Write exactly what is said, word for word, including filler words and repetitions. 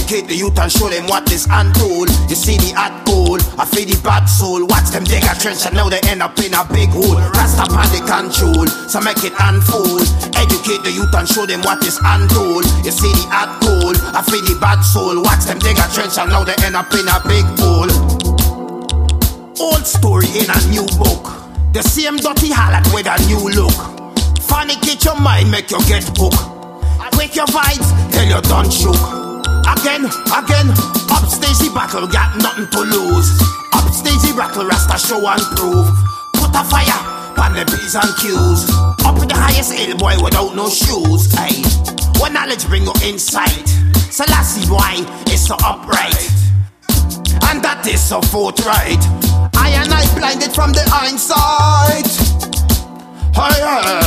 Educate the youth and show them what is untold. You see the hot goal, I feel the bad soul. Watch them dig a trench and now they end up in a big hole. Rasta pan the control, so make it unfold. Educate the youth and show them what is untold. You see the hot goal, I feel the bad soul. Watch them dig a trench and now they end up in a big hole. Old story in a new book. The same dirty harlot with a new look. Fornicate your mind, make you get hooked. Wake your vibes, tell you done shook. Again, again, upstage the battle, got nothing to lose. Upstage the battle, Rasta show and prove. Put a fire on the P's and Q's. Up with the highest hill, boy, without no shoes. Aye, when knowledge bring you insight. Selassie, boy, is so upright. And that is so forthright. I and I blinded from the hindsight. Aye, aye.